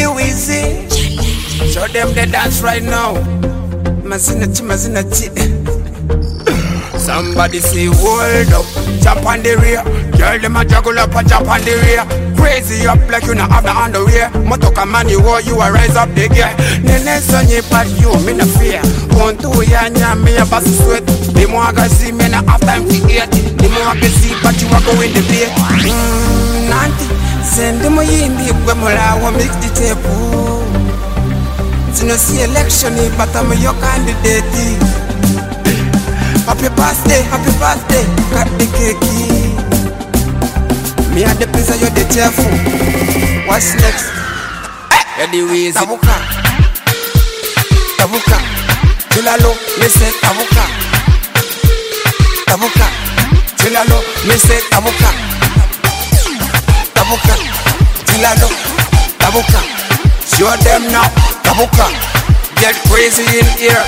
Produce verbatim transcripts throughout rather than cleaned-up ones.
Eddie Weezy, show them the dance right now. Mazinachi, mazinachi. Somebody say hold up, jump on the rear. Girl them a juggle up and jump on the rear. Crazy up like you not have the underwear. Motoka man you war, you a rise up the gear. Nene sonye pat you, me no fear. One two ya nya me a pass sweat. The more I see me na have time to eat. The more I can see but you a go in the beer. Mmm, nanti send them yindi kwe mola wa mix the tape. Tino see election but I'm your candidate. Happy birthday, happy birthday, cut the cake. Me and the pizza, you're the cheerful. What's next? Eddie Weezy. Tabuka, tabuka, chilalo, me say tabuka, tabuka, chilalo, me say tabuka, tabuka, chilalo, tabuka. Show them now, tabuka. Get crazy in here.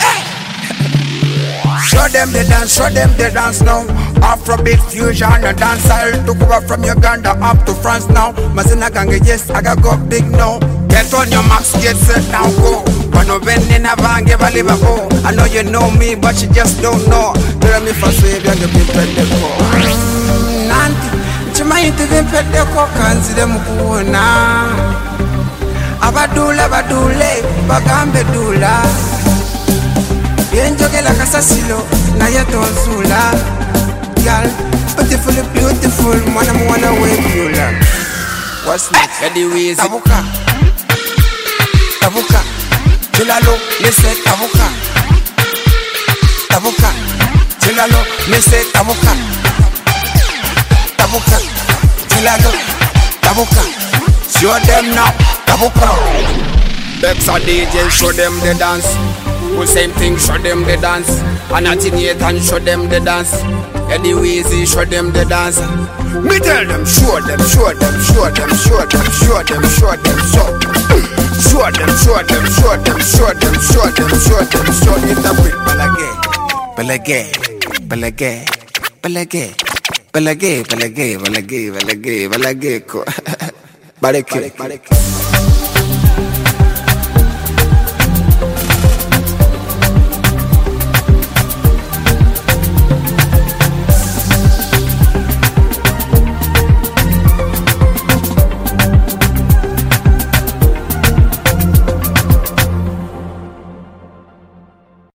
Show them the dance, show them the dance now. Afrobeat fusion, a dance style. Took over from Uganda up to France now. Mazina gange, yes, I got go big now. Get on your marks, get set now, go. But no vending a van, give a liver, oh. I know you know me, but you just don't know. Tell me for save, you're the big pet the go. Nanti, chimaiti the pet the go, can't see them go na. Abadula, abadule, bagambe dula. Yenjoke la kasasilo na yatonzula. Girl, beautiful, beautiful, mwana mwana webula. What's next? Eddie Weezy. Tabuka, tabuka, chilalo, me say tabuka, tabuka, chilalo, me say tabuka, tabuka, chilalo, tabuka. Show them now, tabuka. Bex a D J, show them the dance. Who same thing, show them the dance. Anatiniatan, show them the dance. Eddie Weezy, show them the dance. Me tell them, show them, show them, show them, show them, show them, show them, show Show them, show them, show them, show them, show them, show them, show it up with Balagay, Balagay, Balagay, Balagay, Balagay, Balagay, Balagay, Balagay, Balagay, Balagay, Balagay.